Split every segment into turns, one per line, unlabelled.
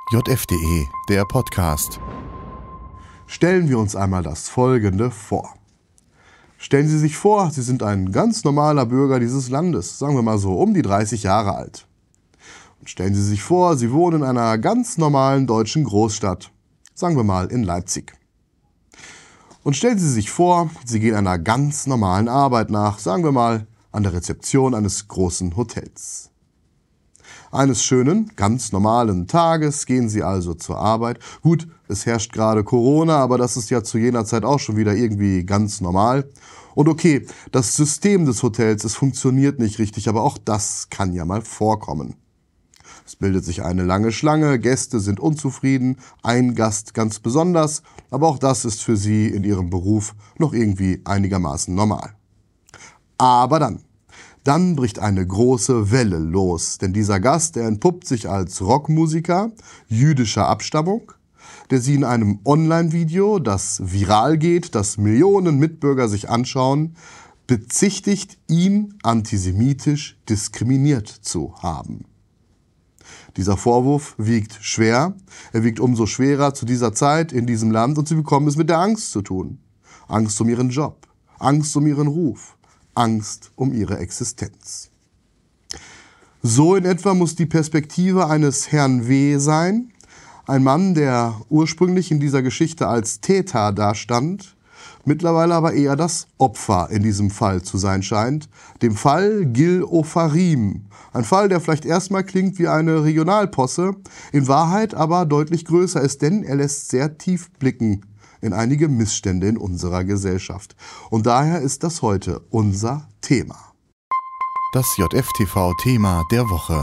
JF.de, der Podcast.
Stellen wir uns einmal das Folgende vor. Stellen Sie sich vor, Sie sind ein ganz normaler Bürger dieses Landes, sagen wir mal so um die 30 Jahre alt. Und stellen Sie sich vor, Sie wohnen in einer ganz normalen deutschen Großstadt, sagen wir mal in Leipzig. Und stellen Sie sich vor, Sie gehen einer ganz normalen Arbeit nach, sagen wir mal an der Rezeption eines großen Hotels. Eines schönen, ganz normalen Tages gehen Sie also zur Arbeit. Gut, es herrscht gerade Corona, aber das ist ja zu jener Zeit auch schon wieder irgendwie ganz normal. Und okay, das System des Hotels, es funktioniert nicht richtig, aber auch das kann ja mal vorkommen. Es bildet sich eine lange Schlange, Gäste sind unzufrieden, ein Gast ganz besonders, aber auch das ist für Sie in Ihrem Beruf noch irgendwie einigermaßen normal. Aber dann bricht eine große Welle los, denn dieser Gast, der entpuppt sich als Rockmusiker jüdischer Abstammung, der Sie in einem Online-Video, das viral geht, das Millionen Mitbürger sich anschauen, bezichtigt, ihn antisemitisch diskriminiert zu haben. Dieser Vorwurf wiegt schwer, er wiegt umso schwerer zu dieser Zeit in diesem Land und Sie bekommen es mit der Angst zu tun. Angst um Ihren Job, Angst um Ihren Ruf. Angst um ihre Existenz. So in etwa muss die Perspektive eines Herrn W. sein, ein Mann, der ursprünglich in dieser Geschichte als Täter dastand, mittlerweile aber eher das Opfer in diesem Fall zu sein scheint, dem Fall Gil Ofarim. Ein Fall, der vielleicht erstmal klingt wie eine Regionalposse, in Wahrheit aber deutlich größer ist, denn er lässt sehr tief blicken in einige Missstände in unserer Gesellschaft. Und daher ist das heute unser Thema.
Das JF-TV-Thema der Woche.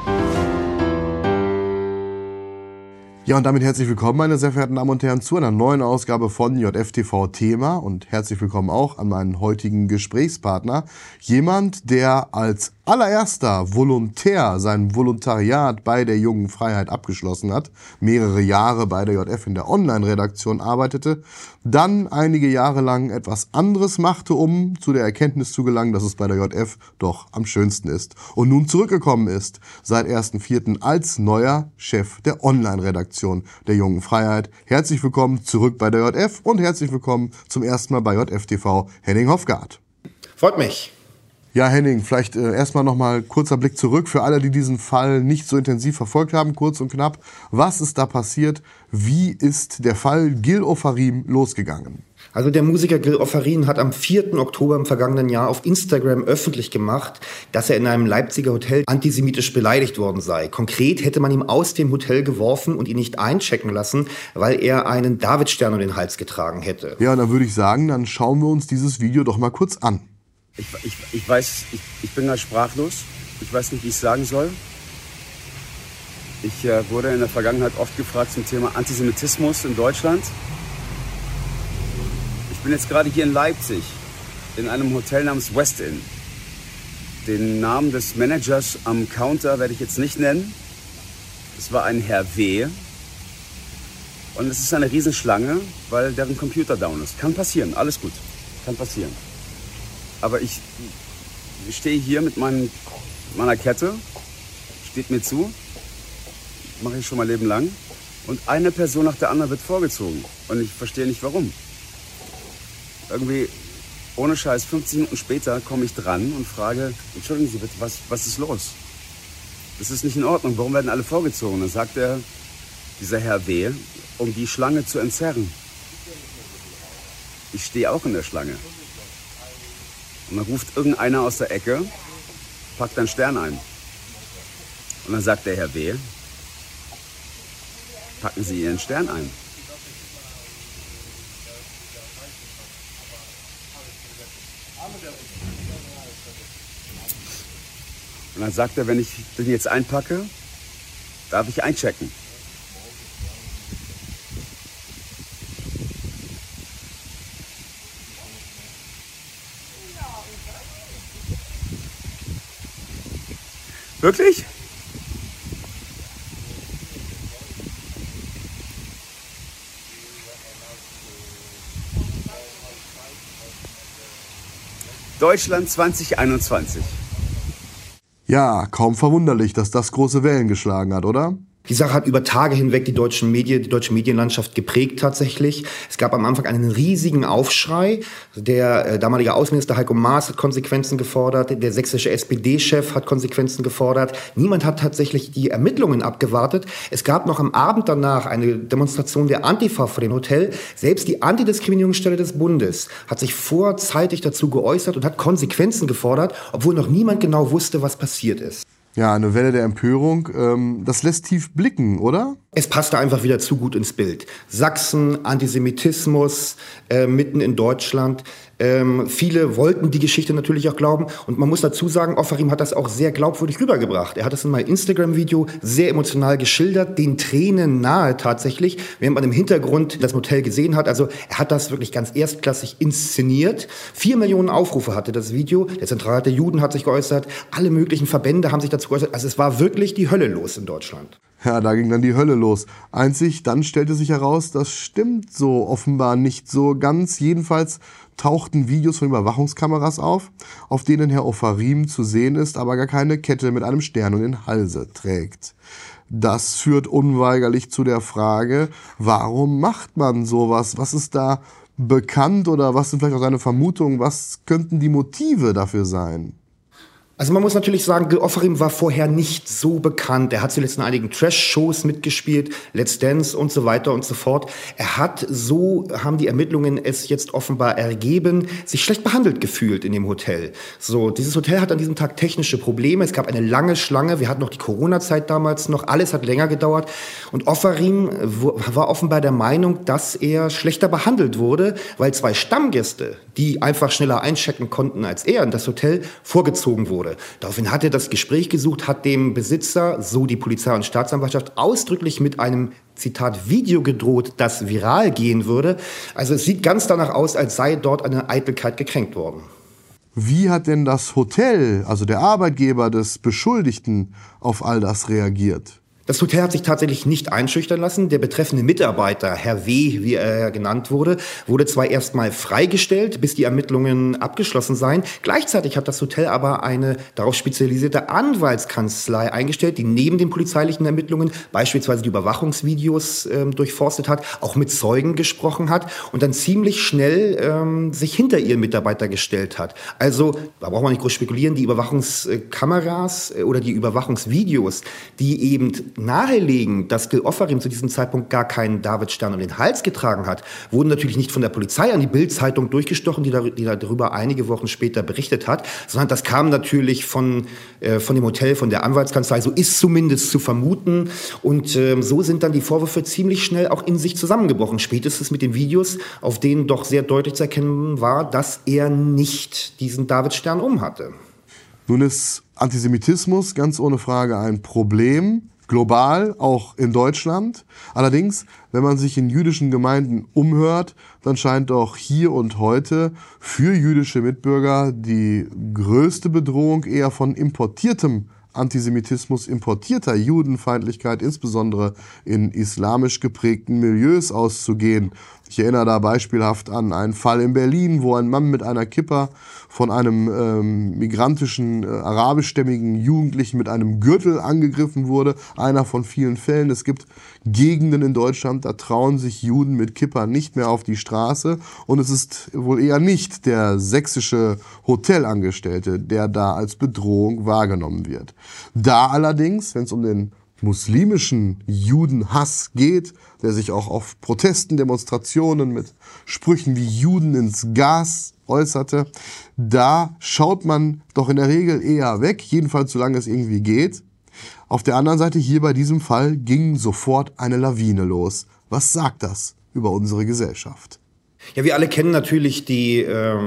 Ja, und damit herzlich willkommen, meine sehr verehrten Damen und Herren, zu einer neuen Ausgabe von JF-TV-Thema und herzlich willkommen auch an meinen heutigen Gesprächspartner. Jemand, der als allererster Volontär sein Volontariat bei der Jungen Freiheit abgeschlossen hat, mehrere Jahre bei der JF in der Online-Redaktion arbeitete, dann einige Jahre lang etwas anderes machte, um zu der Erkenntnis zu gelangen, dass es bei der JF doch am schönsten ist. Und nun zurückgekommen ist, seit 1.4. als neuer Chef der Online-Redaktion der Jungen Freiheit. Herzlich willkommen zurück bei der JF und herzlich willkommen zum ersten Mal bei JF TV, Henning Hofgaard.
Freut mich.
Ja, Henning, vielleicht erstmal nochmal kurzer Blick zurück für alle, die diesen Fall nicht so intensiv verfolgt haben, kurz und knapp. Was ist da passiert? Wie ist der Fall Gil Ofarim losgegangen?
Also der Musiker Gil Ofarim hat am 4. Oktober im vergangenen Jahr auf Instagram öffentlich gemacht, dass er in einem Leipziger Hotel antisemitisch beleidigt worden sei. Konkret hätte man ihm aus dem Hotel geworfen und ihn nicht einchecken lassen, weil er einen Davidstern um den Hals getragen hätte.
Ja, dann würde ich sagen, dann schauen wir uns dieses Video doch mal kurz an.
Ich bin da sprachlos. Ich weiß nicht, wie ich es sagen soll. Ich wurde in der Vergangenheit oft gefragt zum Thema Antisemitismus in Deutschland. Ich bin jetzt gerade hier in Leipzig, in einem Hotel namens West Inn. Den Namen des Managers am Counter werde ich jetzt nicht nennen. Es war ein Herr W. Und es ist eine Riesenschlange, weil deren Computer down ist. Kann passieren, alles gut. Kann passieren. Aber ich stehe hier mit meiner Kette, steht mir zu, mache ich schon mein Leben lang. Und eine Person nach der anderen wird vorgezogen. Und ich verstehe nicht, warum. Irgendwie, ohne Scheiß, 15 Minuten später komme ich dran und frage, entschuldigen Sie bitte, was ist los? Das ist nicht in Ordnung, warum werden alle vorgezogen? Dann sagt dieser Herr W., um die Schlange zu entzerren. Ich stehe auch in der Schlange. Und dann ruft irgendeiner aus der Ecke, packt einen Stern ein. Und dann sagt der Herr W., packen Sie Ihren Stern ein. Und dann sagt er, wenn ich den jetzt einpacke, darf ich einchecken. Wirklich? Deutschland 2021.
Ja, kaum verwunderlich, dass das große Wellen geschlagen hat, oder?
Die Sache hat über Tage hinweg die deutsche Medienlandschaft geprägt tatsächlich. Es gab am Anfang einen riesigen Aufschrei. Der damalige Außenminister Heiko Maas hat Konsequenzen gefordert. Der sächsische SPD-Chef hat Konsequenzen gefordert. Niemand hat tatsächlich die Ermittlungen abgewartet. Es gab noch am Abend danach eine Demonstration der Antifa vor dem Hotel. Selbst die Antidiskriminierungsstelle des Bundes hat sich vorzeitig dazu geäußert und hat Konsequenzen gefordert, obwohl noch niemand genau wusste, was passiert ist.
Ja, eine Welle der Empörung, das lässt tief blicken, oder?
Es passte einfach wieder zu gut ins Bild. Sachsen, Antisemitismus, mitten in Deutschland. Viele wollten die Geschichte natürlich auch glauben. Und man muss dazu sagen, Ofarim hat das auch sehr glaubwürdig rübergebracht. Er hat das in meinem Instagram-Video sehr emotional geschildert, den Tränen nahe tatsächlich, während man im Hintergrund das Hotel gesehen hat. Also er hat das wirklich ganz erstklassig inszeniert. 4 Millionen Aufrufe hatte das Video. Der Zentralrat der Juden hat sich geäußert. Alle möglichen Verbände haben sich dazu geäußert. Also es war wirklich die Hölle los in Deutschland.
Ja, da ging dann die Hölle los. Einzig, dann stellte sich heraus, das stimmt so offenbar nicht so ganz. Jedenfalls tauchten Videos von Überwachungskameras auf denen Herr Ofarim zu sehen ist, aber gar keine Kette mit einem Stern um den Halse trägt. Das führt unweigerlich zu der Frage, warum macht man sowas? Was ist da bekannt oder was sind vielleicht auch seine Vermutungen? Was könnten die Motive dafür sein?
Also man muss natürlich sagen, Gil Ofarim war vorher nicht so bekannt. Er hat zuletzt in einigen Trash-Shows mitgespielt, Let's Dance und so weiter und so fort. Er hat, so haben die Ermittlungen es jetzt offenbar ergeben, sich schlecht behandelt gefühlt in dem Hotel. So, dieses Hotel hat an diesem Tag technische Probleme. Es gab eine lange Schlange. Wir hatten noch die Corona-Zeit damals noch. Alles hat länger gedauert. Und Ofarim war offenbar der Meinung, dass er schlechter behandelt wurde, weil 2 Stammgäste, die einfach schneller einchecken konnten als er, in das Hotel vorgezogen wurde. Daraufhin hat er das Gespräch gesucht, hat dem Besitzer, so die Polizei und Staatsanwaltschaft, ausdrücklich mit einem, Zitat, Video gedroht, das viral gehen würde. Also es sieht ganz danach aus, als sei dort eine Eitelkeit gekränkt worden.
Wie hat denn das Hotel, also der Arbeitgeber des Beschuldigten, auf all das reagiert?
Das Hotel hat sich tatsächlich nicht einschüchtern lassen. Der betreffende Mitarbeiter, Herr W., wie er genannt wurde, wurde zwar erstmal freigestellt, bis die Ermittlungen abgeschlossen seien. Gleichzeitig hat das Hotel aber eine darauf spezialisierte Anwaltskanzlei eingestellt, die neben den polizeilichen Ermittlungen beispielsweise die Überwachungsvideos durchforstet hat, auch mit Zeugen gesprochen hat und dann ziemlich schnell sich hinter ihren Mitarbeiter gestellt hat. Also, da braucht man nicht groß spekulieren, die Überwachungskameras oder die Überwachungsvideos, die eben nahelegen, dass Gil Ofarim zu diesem Zeitpunkt gar keinen Davidstern um den Hals getragen hat, wurden natürlich nicht von der Polizei an die Bild-Zeitung durchgestochen, die darüber einige Wochen später berichtet hat, sondern das kam natürlich von dem Hotel, von der Anwaltskanzlei, so ist zumindest zu vermuten. Und so sind dann die Vorwürfe ziemlich schnell auch in sich zusammengebrochen. Spätestens mit den Videos, auf denen doch sehr deutlich zu erkennen war, dass er nicht diesen Davidstern umhatte.
Nun ist Antisemitismus ganz ohne Frage ein Problem, global, auch in Deutschland. Allerdings, wenn man sich in jüdischen Gemeinden umhört, dann scheint doch hier und heute für jüdische Mitbürger die größte Bedrohung eher von importiertem Antisemitismus, importierter Judenfeindlichkeit, insbesondere in islamisch geprägten Milieus auszugehen. Ich erinnere da beispielhaft an einen Fall in Berlin, wo ein Mann mit einer Kippa von einem migrantischen, arabischstämmigen Jugendlichen mit einem Gürtel angegriffen wurde. Einer von vielen Fällen. Es gibt Gegenden in Deutschland, da trauen sich Juden mit Kippa nicht mehr auf die Straße. Und es ist wohl eher nicht der sächsische Hotelangestellte, der da als Bedrohung wahrgenommen wird. Da allerdings, wenn es um den muslimischen Judenhass geht, der sich auch auf Protesten, Demonstrationen mit Sprüchen wie Juden ins Gas äußerte, da schaut man doch in der Regel eher weg, jedenfalls solange es irgendwie geht. Auf der anderen Seite hier bei diesem Fall ging sofort eine Lawine los. Was sagt das über unsere Gesellschaft?
Ja, wir alle kennen natürlich die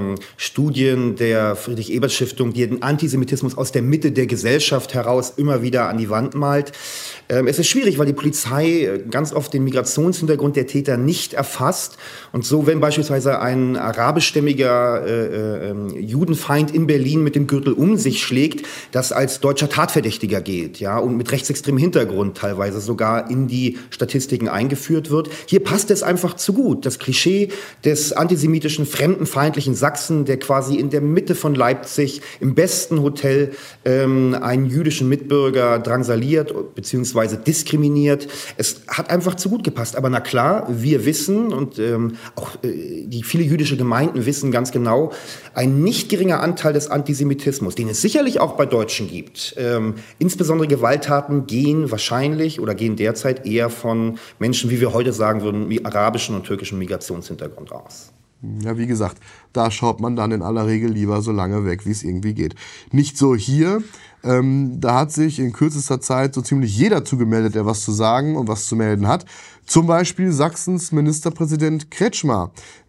Studien der Friedrich-Ebert-Stiftung, die den Antisemitismus aus der Mitte der Gesellschaft heraus immer wieder an die Wand malt. Es ist schwierig, weil die Polizei ganz oft den Migrationshintergrund der Täter nicht erfasst. Und so, wenn beispielsweise ein arabischstämmiger Judenfeind in Berlin mit dem Gürtel um sich schlägt, das als deutscher Tatverdächtiger gilt, ja, und mit rechtsextremem Hintergrund teilweise sogar in die Statistiken eingeführt wird. Hier passt es einfach zu gut. Das Klischee des antisemitischen, fremdenfeindlichen Sachsen, der quasi in der Mitte von Leipzig im besten Hotel einen jüdischen Mitbürger drangsaliert bzw. diskriminiert. Es hat einfach zu gut gepasst. Aber na klar, wir wissen und auch die viele jüdische Gemeinden wissen ganz genau, ein nicht geringer Anteil des Antisemitismus, den es sicherlich auch bei Deutschen gibt, insbesondere Gewalttaten gehen derzeit eher von Menschen, wie wir heute sagen würden, mit arabischen und türkischen Migrationshintergrund aus.
Ja, wie gesagt, da schaut man dann in aller Regel lieber so lange weg, wie es irgendwie geht. Nicht so hier. Da hat sich in kürzester Zeit so ziemlich jeder zugemeldet, der was zu sagen und was zu melden hat. Zum Beispiel Sachsens Ministerpräsident Kretschmer,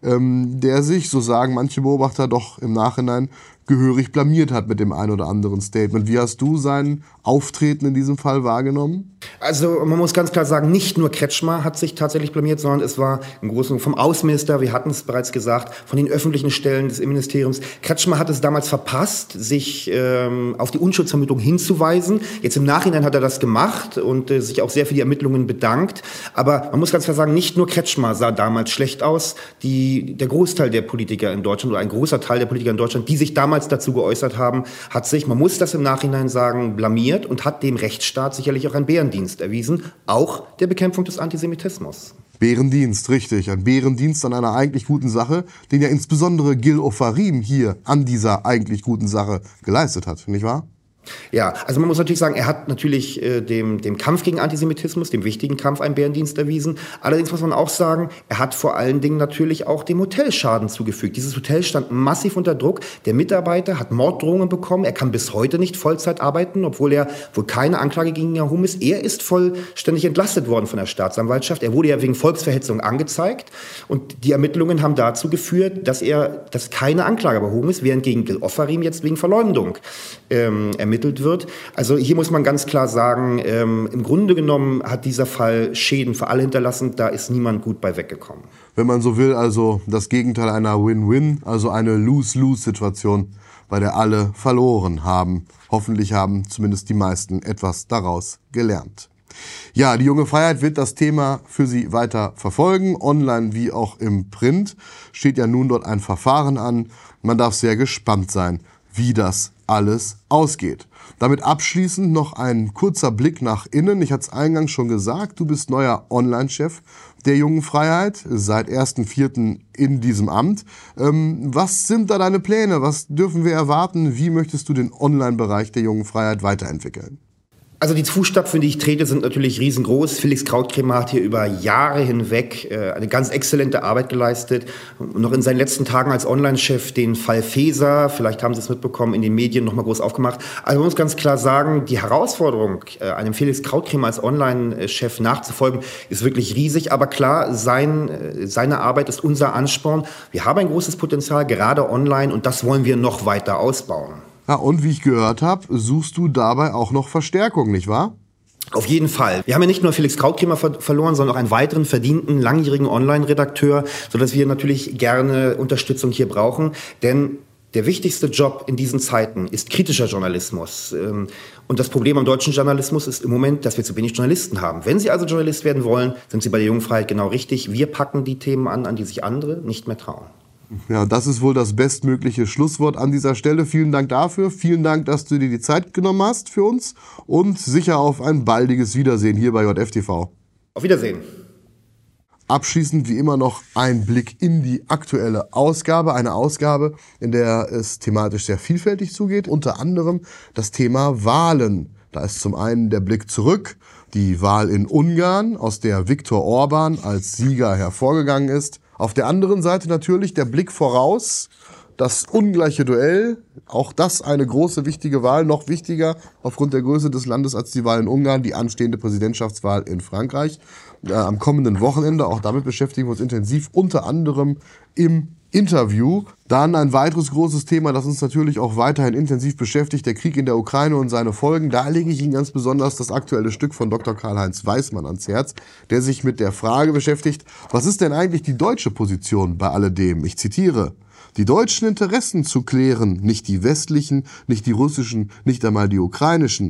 der sich, so sagen manche Beobachter, doch im Nachhinein gehörig blamiert hat mit dem ein oder anderen Statement. Wie hast du sein Auftreten in diesem Fall wahrgenommen?
Also man muss ganz klar sagen, nicht nur Kretschmer hat sich tatsächlich blamiert, sondern es war im Großen vom Außenminister, wir hatten es bereits gesagt, von den öffentlichen Stellen des Innenministeriums. Kretschmer hat es damals verpasst, sich auf die Unschuldsvermutung hinzuweisen. Jetzt im Nachhinein hat er das gemacht und sich auch sehr für die Ermittlungen bedankt. Aber man muss ganz klar sagen, nicht nur Kretschmer sah damals schlecht aus. Der Großteil der Politiker in Deutschland oder ein großer Teil der Politiker in Deutschland, die sich damals dazu geäußert haben, hat sich, man muss das im Nachhinein sagen, blamiert und hat dem Rechtsstaat sicherlich auch einen Bärendienst erwiesen, auch der Bekämpfung des Antisemitismus.
Bärendienst, richtig. Ein Bärendienst an einer eigentlich guten Sache, den ja insbesondere Gil Ofarim hier an dieser eigentlich guten Sache geleistet hat, nicht wahr?
Ja, also man muss natürlich sagen, er hat natürlich dem Kampf gegen Antisemitismus, dem wichtigen Kampf, einen Bärendienst erwiesen. Allerdings muss man auch sagen, er hat vor allen Dingen natürlich auch dem Hotel Schaden zugefügt. Dieses Hotel stand massiv unter Druck. Der Mitarbeiter hat Morddrohungen bekommen. Er kann bis heute nicht Vollzeit arbeiten, obwohl er wohl keine Anklage gegen ihn erhoben ist. Er ist vollständig entlastet worden von der Staatsanwaltschaft. Er wurde ja wegen Volksverhetzung angezeigt. Und die Ermittlungen haben dazu geführt, dass keine Anklage erhoben ist, während gegen Gil Ofarim jetzt wegen Verleumdung ermittelt wird. Also hier muss man ganz klar sagen, im Grunde genommen hat dieser Fall Schäden für alle hinterlassen, da ist niemand gut bei weggekommen.
Wenn man so will, also das Gegenteil einer Win-Win, also eine Lose-Lose-Situation, bei der alle verloren haben. Hoffentlich haben zumindest die meisten etwas daraus gelernt. Ja, die Junge Freiheit wird das Thema für Sie weiter verfolgen, online wie auch im Print. Steht ja nun dort ein Verfahren an. Man darf sehr gespannt sein, wie das alles ausgeht. Damit abschließend noch ein kurzer Blick nach innen. Ich hatte es eingangs schon gesagt, du bist neuer Online-Chef der Jungen Freiheit, seit 1.4. in diesem Amt. Was sind da deine Pläne? Was dürfen wir erwarten? Wie möchtest du den Online-Bereich der Jungen Freiheit weiterentwickeln?
Also die Fußstapfen, die ich trete, sind natürlich riesengroß. Felix Krautkremer hat hier über Jahre hinweg eine ganz exzellente Arbeit geleistet. Und noch in seinen letzten Tagen als Online-Chef den Fall Faeser, vielleicht haben Sie es mitbekommen, in den Medien nochmal groß aufgemacht. Also man muss ganz klar sagen, die Herausforderung, einem Felix Krautkremer als Online-Chef nachzufolgen, ist wirklich riesig. Aber klar, seine Arbeit ist unser Ansporn. Wir haben ein großes Potenzial, gerade online, und das wollen wir noch weiter ausbauen.
Ja, und wie ich gehört habe, suchst du dabei auch noch Verstärkung, nicht wahr?
Auf jeden Fall. Wir haben ja nicht nur Felix Krautkremer verloren, sondern auch einen weiteren verdienten, langjährigen Online-Redakteur, sodass wir natürlich gerne Unterstützung hier brauchen. Denn der wichtigste Job in diesen Zeiten ist kritischer Journalismus. Und das Problem am deutschen Journalismus ist im Moment, dass wir zu wenig Journalisten haben. Wenn Sie also Journalist werden wollen, sind Sie bei der Jungen Freiheit genau richtig. Wir packen die Themen an die sich andere nicht mehr trauen.
Ja, das ist wohl das bestmögliche Schlusswort an dieser Stelle. Vielen Dank dafür. Vielen Dank, dass du dir die Zeit genommen hast für uns. Und sicher auf ein baldiges Wiedersehen hier bei JFTV.
Auf Wiedersehen.
Abschließend wie immer noch ein Blick in die aktuelle Ausgabe. Eine Ausgabe, in der es thematisch sehr vielfältig zugeht. Unter anderem das Thema Wahlen. Da ist zum einen der Blick zurück. Die Wahl in Ungarn, aus der Viktor Orban als Sieger hervorgegangen ist. Auf der anderen Seite natürlich der Blick voraus, das ungleiche Duell, auch das eine große, wichtige Wahl, noch wichtiger aufgrund der Größe des Landes als die Wahl in Ungarn, die anstehende Präsidentschaftswahl in Frankreich am kommenden Wochenende. Auch damit beschäftigen wir uns intensiv, unter anderem im Interview. Dann ein weiteres großes Thema, das uns natürlich auch weiterhin intensiv beschäftigt, der Krieg in der Ukraine und seine Folgen. Da lege ich Ihnen ganz besonders das aktuelle Stück von Dr. Karl-Heinz Weismann ans Herz, der sich mit der Frage beschäftigt, was ist denn eigentlich die deutsche Position bei alledem? Ich zitiere: Die deutschen Interessen zu klären, nicht die westlichen, nicht die russischen, nicht einmal die ukrainischen.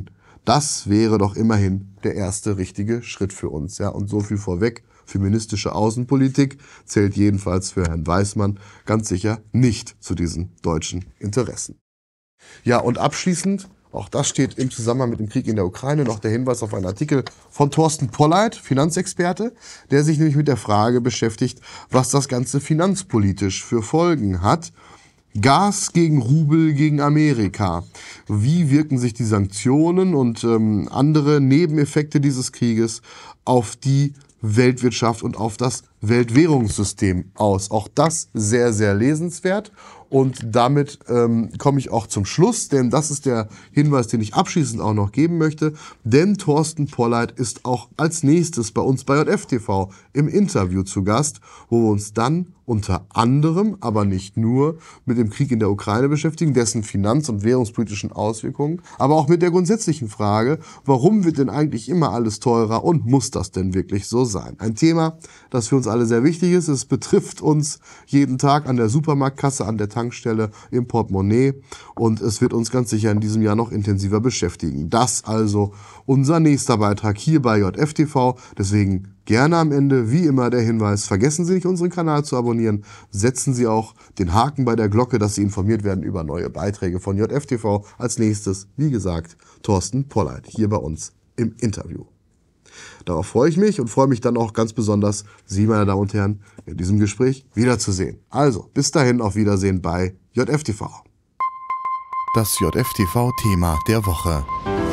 Das wäre doch immerhin der erste richtige Schritt für uns. Ja? Und so viel vorweg. Feministische Außenpolitik zählt jedenfalls für Herrn Weismann ganz sicher nicht zu diesen deutschen Interessen. Ja, und abschließend, auch das steht im Zusammenhang mit dem Krieg in der Ukraine, noch der Hinweis auf einen Artikel von Thorsten Polleit, Finanzexperte, der sich nämlich mit der Frage beschäftigt, was das Ganze finanzpolitisch für Folgen hat. Gas gegen Rubel gegen Amerika. Wie wirken sich die Sanktionen und andere Nebeneffekte dieses Krieges auf die Weltwirtschaft und auf das Weltwährungssystem aus? Auch das sehr, sehr lesenswert. Und damit komme ich auch zum Schluss, denn das ist der Hinweis, den ich abschließend auch noch geben möchte. Denn Thorsten Polleit ist auch als nächstes bei uns bei JF-TV im Interview zu Gast, wo wir uns dann unter anderem, aber nicht nur, mit dem Krieg in der Ukraine beschäftigen, dessen finanz- und währungspolitischen Auswirkungen, aber auch mit der grundsätzlichen Frage, warum wird denn eigentlich immer alles teurer und muss das denn wirklich so sein? Ein Thema, das für uns alle sehr wichtig ist. Es betrifft uns jeden Tag an der Supermarktkasse, an der Tankstelle, im Portemonnaie und es wird uns ganz sicher in diesem Jahr noch intensiver beschäftigen. Das also unser nächster Beitrag hier bei JF-TV. Deswegen gerne am Ende, wie immer, der Hinweis, vergessen Sie nicht, unseren Kanal zu abonnieren. Setzen Sie auch den Haken bei der Glocke, dass Sie informiert werden über neue Beiträge von JF-TV. Als nächstes, wie gesagt, Thorsten Polleit hier bei uns im Interview. Darauf freue ich mich und freue mich dann auch ganz besonders, Sie, meine Damen und Herren, in diesem Gespräch wiederzusehen. Also, bis dahin, auf Wiedersehen bei JF-TV.
Das JF-TV-Thema der Woche.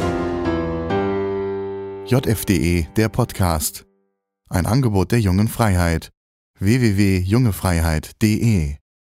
JF.de, der Podcast. Ein Angebot der Jungen Freiheit. www.jungefreiheit.de